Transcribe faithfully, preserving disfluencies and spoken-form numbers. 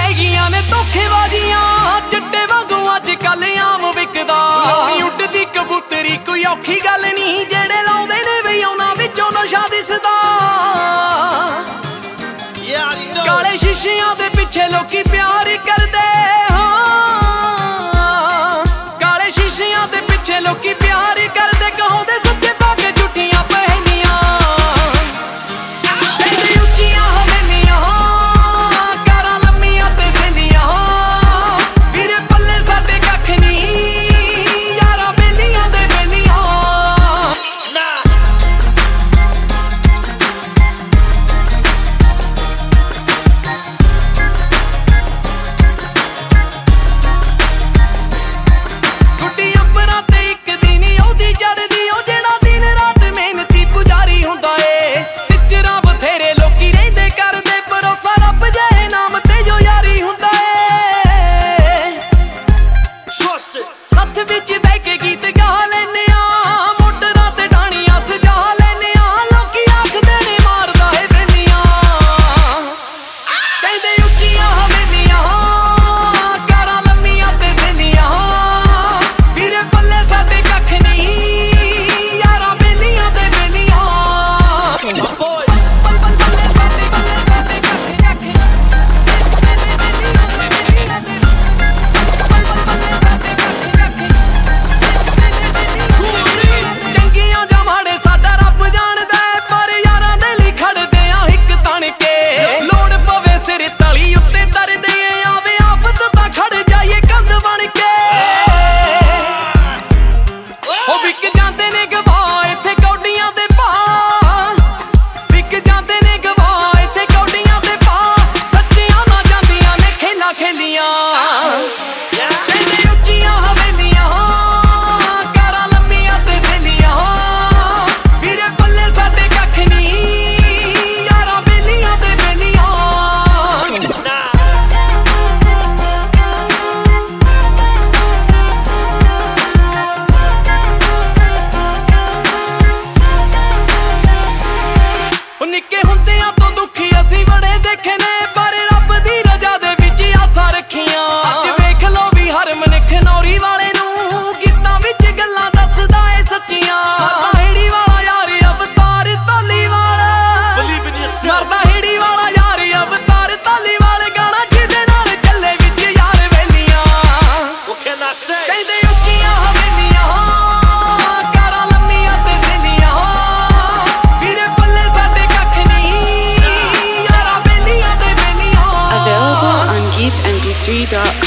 ਹੈਗੀਆਂ ਨੇ ਧੋਖੇਬਾਜ਼ੀਆਂ ਚੱਟੇ ਵਾਂਗੂ ਅੱਜ ਕੱਲ ਆਮ ਵਿਕਦਾ ਲੋਕੀ ਉੱਡਦੀ ਕਬੂਤਰੀ ਕੋਈ ਔਖੀ ਗੱਲ ਨਹੀਂ ਜਿਹੜੇ ਲਾਉਂਦੇ ਨੇ ਵੀ ਉਹਨਾਂ ਵਿੱਚੋਂ ਨਸ਼ਾ ਦਿਸਦਾ ਕਾਲੇ ਸ਼ੀਸ਼ਿਆਂ ਦੇ ਪਿੱਛੇ ਲੋਕੀ ਪਿਆਰ ਕਰਦੇ ਹਾਂ ਕਾਲੇ ਸ਼ੀਸ਼ਿਆਂ ਦੇ ਪਿੱਛੇ ਲੋਕੀ ਪਿਆਰ ਕਰਦੇ ਕਹਾਉਂਦੇ ਸੁੱਚੇ ਪਾ ਕੇ ਝੂਠੀਆਂ ਪਹਿਨੀਆਂ ਕਹਿੰਦੇ ਉੱਚੀਆਂ ਹਵੇਲੀਆਂ ਕਾਰਾਂ ਲੰਮੀਆਂ ਤੇ ਸੇਲੀਆਂ ਵੀਰੇ ਪੱਲੇ ਸਾਡੇ ਕੱਖ ਨਹੀਂ ਯਾਰਾਂ ਬੇਲੀਆਂ ਦੇ ਬੇਲੀਆਂ ਗੁੱਡੀ ਅੰਬਰਾਂ ਤੇ ਇੱਕ ਦਿਨ ਉਹਦੀ ਚੜ੍ਹਦੀ ਉਹ ਜਿਹੜਾ ਦਿਨ ਰਾਤ ਮਿਹਨਤੀ ਪੁਜਾਰੀ ਹੁੰਦਾ ਏ ਟਿਚਰਾਂ ਬਥੇਰੇ ਲੋਕੀ ਰਹਿੰਦੇ ਕਰਦੇ ਭਰੋਸਾ ਰੱਬ ਜਿਹੇ ਨਾਮ ਤੇ ਜੋ ਯਾਰੀ ਹੁੰਦਾ ਏ ਸੱਥ ਵਿੱਚ ਬਹਿ ਕੇ ਗੀਤ ਗਾ ਲੈਨੇ ਆ ਮੋਟਰਾਂ ਤੇ ਡਾਣੀਆਂ ਸਜਾ ਲੈਨੇ ਆ ਲੋਕੀ ਆਖਦੇ ਨੇ ਮਾਰਦਾ ਏ ਵੇਲੀਆਂ ਕਹਿੰਦੇ ਉੱਚੀਆਂ ਹਵੇਲੀਆਂ ਕਾਰਾਂ ਲੰਮੀਆਂ ਤੇ ਸੇਲੀਆਂ ਵੀਰੇ ਪੱਲੇ ਸਾਡੇ ਕੱਖ ਨਹੀਂ ਯਾਰਾਂ ਬੇਲੀਆਂ ਦੇ ਬੇਲੀਆਂ ਪੱਲੇ ਸਾਡੇ ਪੱਲੇ ਸਾਡੇ ਕੱਖ ਰੱਖ ਬੇਲੀਆਂ ਦੇ ਬੇਲੀਆਂ ਦੇ ਪੱਲੇ ਸਾਡੇ ਕੱਖ ਰੱਖ ਚੰਗੀਆਂ ਜਾਂ ਮਾੜੇ ਸਾਡਾ ਰੱਬ ਜਾਣਦਾ ਏ ਪਰ ਯਾਰਾਂ ਦੇ ਲਈ ਖੜਦੇ ਆ ਇੱਕ ਤਣ ਕੇ ਲੋੜ ਪਵੇ ਸਿਰ ਤਲੀ ਉੱਤੇ ਤਰਦੇ ਆਵੇ ਆਫਤ ਤਾਂ ਖੜ ਜਾਈਏ ਕੰਧ ਬਣ ਕੇ ਉਹ ਵਿਕ ਜਾਂਦੇ ਨੇ ਗਵਾ ਇੱਥੇ ਕੌਡੀਆਂ ਦੇ ਭਾਅ ਵਿਕ ਜਾਂਦੇ ਨੇ ਗਵਾ ਇੱਥੇ ਕੌਡੀਆਂ ਦੇ ਭਾਅ ਸੱਚੀਆਂ ਨਾ ਜਾਂਦੀਆਂ ਨੇ ਖੇਲਾਂ ਖੇਲੀਆਂ ਕਹਿੰਦੇ ਉੱਚੀਆਂ ਹਵੇਲੀਆਂ ਕਾਰਾਂ ਲੰਮੀਆਂ ਤੇ ਸੇਲੀਆਂ ਵੀਰੇ ਪੱਲੇ ਸਾਡੇ ਕੱਖ ਨਹੀਂ ਯਾਰਾਂ ਬੇਲੀਆਂ ਦੇ ਬੇਲੀਆਂ ਉਹ ਨਿੱਕੇ ਹੁੰਦਿਆਂ ਤੋਂ ਦੁਖੀ ਅਸੀਂ ਬੜੇ ਦੇਖੇ ਨੇ ਪਰ ਰੱਬ ਦੀ ਰਜ਼ਾ ਦੇ ਵਿੱਚ ਆਸਾਂ ਰੱਖੀਆਂ ਅੱਜ ਵੇਖ ਲੋ ਵੀ ਹਰ ਮਨੁੱਖ ਨੌਰੀ ਵਾਲੇ ਨੂੰ ਗੀਤਾਂ ਵਿੱਚ ਗੱਲਾਂ ਦੱਸਦਾ ਏ ਸੱਚੀਆਂ ਮਰਦਾ ਹੇੜੀ ਵਾਲਾ ਯਾਰ ਅਵਤਾਰ ਧਾਲੀਵਾਲ ਮਰਦਾ ਹੇੜੀ ਵਾਲਾ ਯਾਰ ਅਵਤਾਰ ਧਾਲੀਵਾਲ ਗਾਣਾ ਜਿਹਦੇ ਨਾਲ ਚੱਲੇ ਵਿੱਚ ਯਾਰ ਵੇਲੀਆਂ ਕਹਿੰਦੇ ਉੱਚੀਆਂ ਹਵੇਲੀਆਂ ਕਾਰਾਂ ਲੰਮੀਆਂ ਤੇ ਸੇਲੀਆਂ ਵੀਰੇ ਪੱਲੇ ਸਾਡੇ ਕੱਖ ਨਹੀਂ ਯਾਰਾਂ ਬੇਲੀਆਂ ਦੇ ਬੇਲੀਆਂ Available on geek m p three dot